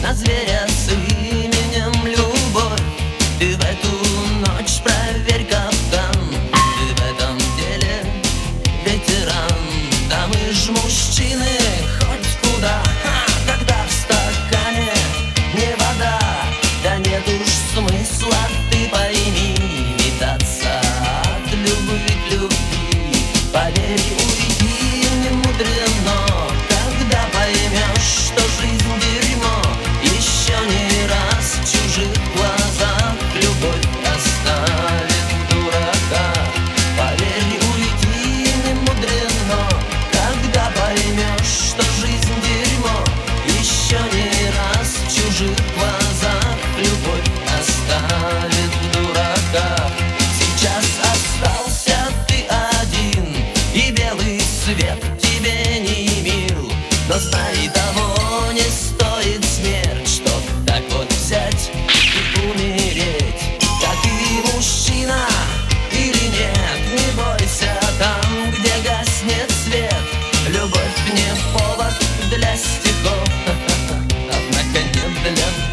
на зверя с именем любовь. Ты в эту ночь проверь капкан, ты в этом деле ветеран. Да мы ж мужчины хоть куда, когда в стакане не вода. Да нет уж смысла, ты пойми, метаться от любви к любви. Поверь, уйти не мудрено, когда поймешь, что жизнь дерьмо. Еще не раз в чужих глазах любовь оставит дурака. Поверь, уйти не мудрено, когда поймешь, что жизнь дерьмо. Еще не раз в чужих глазах любовь оставит дурака. Сейчас остался ты один, и белый свет тебе не мил. Но знай, того не стоит смерть, чтоб так вот взять и умереть. Да ты мужчина или нет, не бойся там, где гаснет свет. Любовь не повод для стихов, однако не для